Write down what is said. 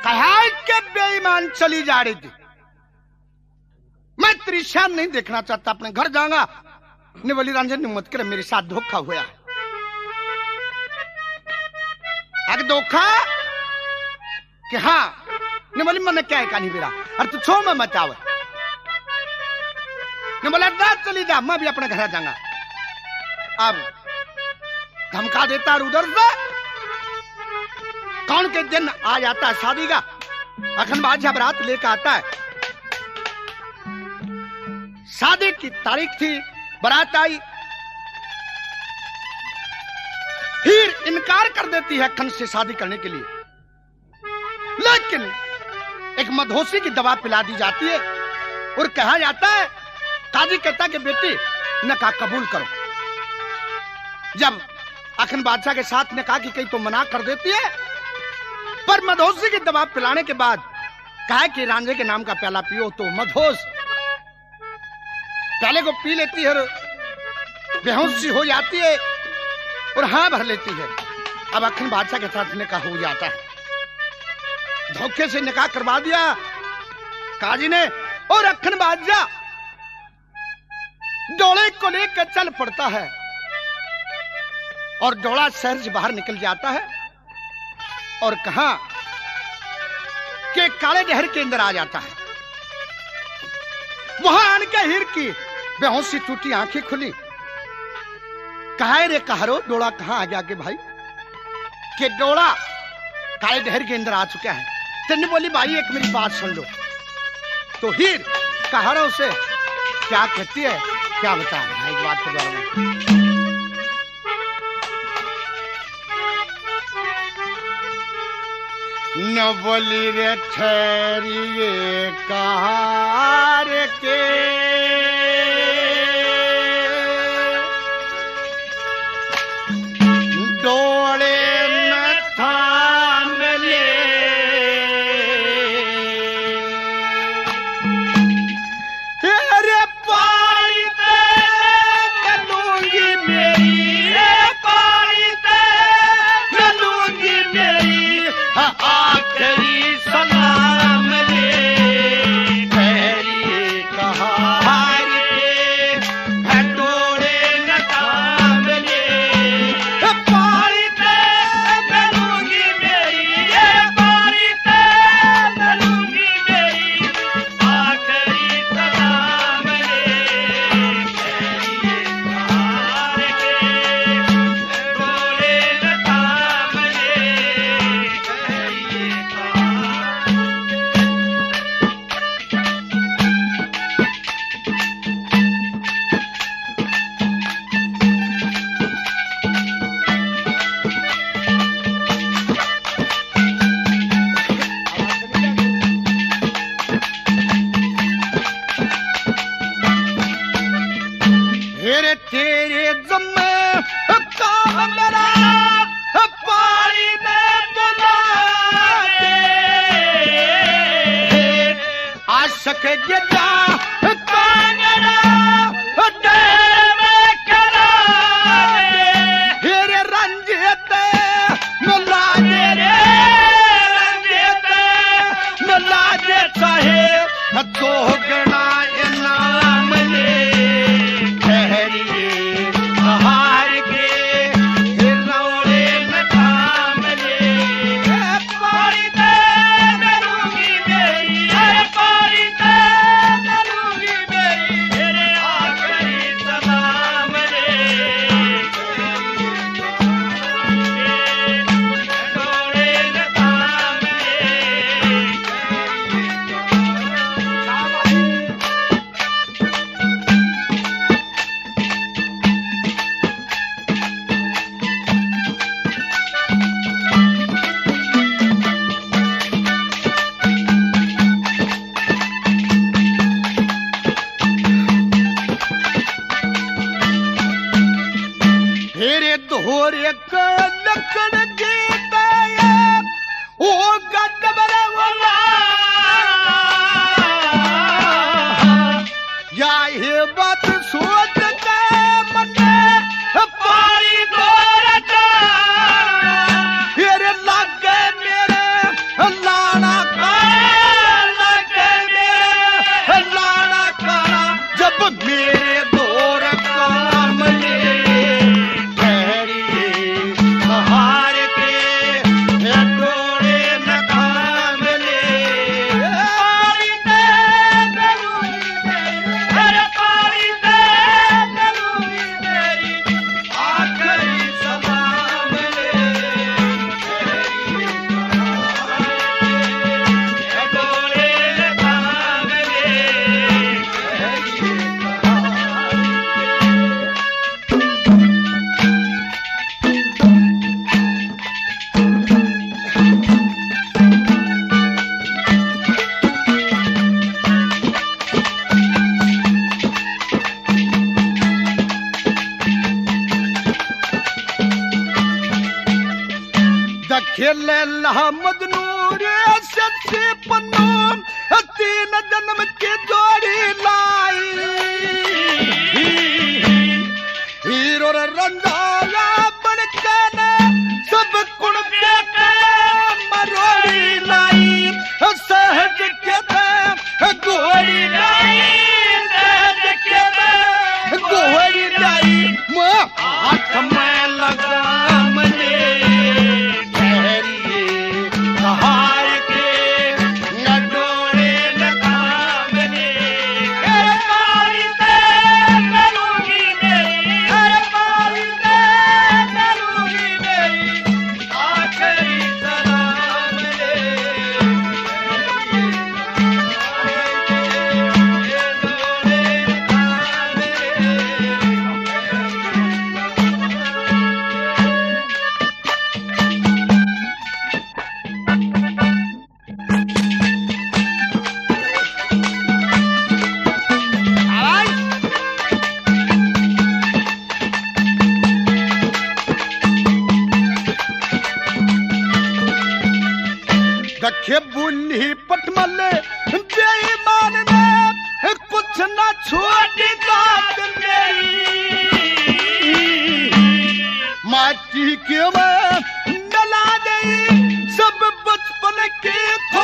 कहा के बेईमान चली जा रही थी, मैं तेरी शान नहीं देखना चाहता, अपने घर जाऊंगा। निवली रंजन ने मत कर, मेरे साथ धोखा हुआ है। अगर धोखा कि हाँ निवली मन क्या है कहानी मेरा, और तू छो मैं मत आवे। निवला रात चली जा, मैं भी अपने घर जाऊंगा। अब धमका देता उधर से कौन के दिन आ जाता है शादी का, अखन बादशाह बारात लेकर आता है। शादी की तारीख थी, बारात आई, फिर इनकार कर देती है अखन से शादी करने के लिए। लेकिन एक मधोसी की दवा पिला दी जाती है और कहा जाता है, काजी कहता कि बेटी निकाह कबूल करो। जब अखन बादशाह के साथ निकाह की कही तो मना कर देती है, पर मधोसी की दवा पिलाने के बाद कहा कि रांझे के नाम का प्याला पियो, तो मधोस प्याले को पी लेती है, बेहोश सी हो जाती है और हाँ भर लेती है। अब अखन बादशाह के साथ निकाह हो जाता है, धोखे से निकाह करवा दिया काजी ने। और अखन बादशाह डोले को लेकर चल पड़ता है और डोला शहर से बाहर निकल जाता है और कहा कि काले डहर के अंदर आ जाता है। वहां आन के हीर की बेहोशी टूटी आंखें खुली, कहा रे कहरो डोला कहां आ गया के भाई, कि डोला काले डहर के अंदर आ चुका है। तन्ने बोली भाई एक मेरी बात सुन लो। तो हीर कहरो से क्या कहती है, क्या बता भाई बात के बारे में। न बोली रे ठहरिए कार के, डोले न थाम ले, अरे पाई ते नलूंगी मेरी, पाई ते नलूंगी मेरी, आखिरी सलाम ले, ठहरिए कहार के, डोले न थाम ले, पाई ते नलूंगी मेरी, पाई ते नलूंगी मेरी, आखिरी सलाम ले, ठहरिए कहार के, डोले न थाम ले, ठहरिए हेरे तेरे जम्मे काम मेरा पानी में बुला दे, आशिक गिरा कांगड़ा डेरे में करा दे, हेरे रंजित मिला दे, रे रंजित मिला दे, चाहे तो गणा इनाम ले, ठहरिए कहार के, डोले न थाम ले, पाई ते नलूंगी मेरी, पाई ते नलूंगी मेरी, तेरे आखिरी सलाम ले, डोले न थाम ले। हेरे दोहरे लकड़ गीत ओ गद बरे वाला, या ये बात सोच के मने पाई गोरटा, हेरे लागे मेरे लाना खेले लहा मजनू रे सच्ची पन्नू 3 जन्म की जोड़ी लाई हीरो रंजाला बनके ने सब कुण के मरोड़ी लाई सहज के गोरी लाई सहज के गोरी लाई हाथ में लगा मने हार के नडोड़े लगा मने पारी से करूंगी मेरी पारी से करूंगी मेरी आखिरी सलाम दखे बुन्ही पटमले बेईमान ने कुछ न छोड़ी बात मेरी माटी के में मिला गई सब बचपन की